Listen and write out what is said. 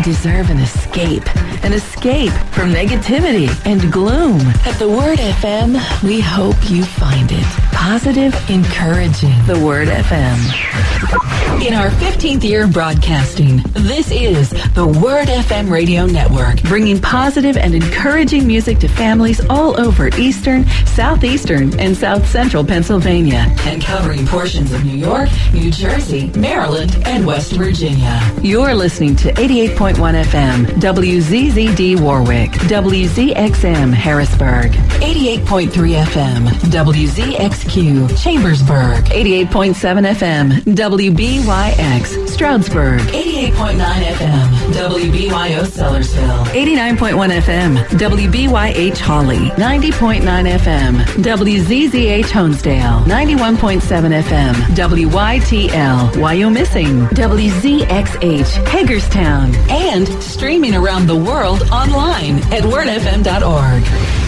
deserve an escape from negativity and gloom. At The Word FM, we hope you find it positive, encouraging. The Word FM. In our 15th year of broadcasting, this is the Word FM radio network, bringing positive and encouraging music to families all over eastern, southeastern, and south central Pennsylvania, and covering portions of New York, New Jersey, Maryland, and West Virginia. You're listening to 88.1 FM, WZZD Warwick, WZXM Harrisburg, 88.3 FM, WZXQ Chambersburg, 88.7 FM, WBYX Stroudsburg, 88.9 FM, WBYO Sellersville, 89.1 FM, WBYH Hawley, 90.9 FM, WZZH Honesdale, 91.7 FM, WYTL Wyomissing, WZXH Hagerstown, and streaming around the world online at wordfm.org.